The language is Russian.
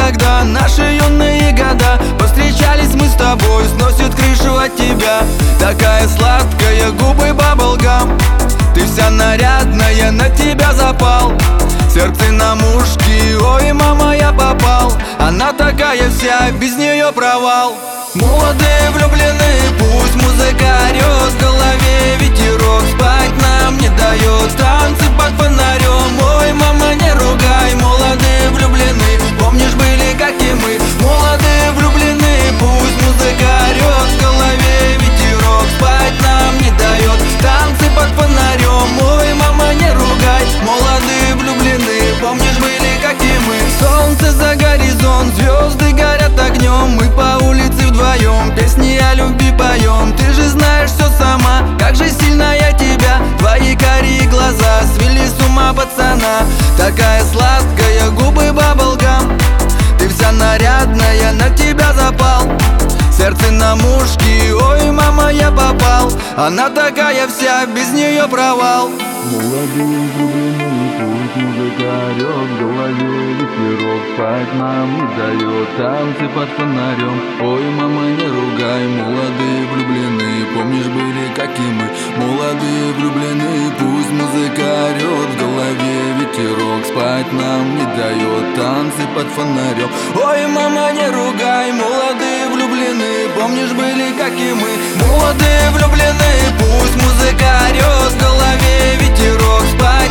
когда наши юные года повстречались мы с тобой, сносит крышу от тебя. Такая сладкая, губы баблгам, ты вся нарядная, на тебя запал. Сердце на мушке, ой, мама, я попал. Она такая вся, без нее провал. Молодые влюблены, пусть музыка орёт, в голове ветерок, спать нам не дает. Танцы под фонарем, ой, мама, не ругай. Молодые влюблены, помнишь, были как и мы. Молодые влюблены, пусть музыка орёт, в голове ветерок, спать нам не дает. Танцы под фонарем, ой, мама, не ругай. Молодые влюблены, помнишь, были как и мы. Солнце за горизонт, звезды горят огнем, мы по улице вдвоем песни о любви поем. Ты же знаешь все сама, как же сильно я тебя. Твои карие глаза свели с ума пацана. Такая сладкая, губы баблгам, ты вся нарядная, на тебя запал. Сердце на мушке, ой, мама, я попал. Она такая вся, без нее провал. Молодые влюблены, пусть музыка орёт, в голове ветерок, спать нам не дает. Танцы под фонарем, ой, мама, не ругай. Молодые влюблены, помнишь, были как и мы. Молодые влюблены, пусть музыка орёт, в голове ветерок, спать нам не дает. Танцы под фонарем, ой, мама, не ругай. Молодые влюблены, помнишь, были как и мы. Молодые влюблены, пусть музыка орёт, в голове ветерок, спать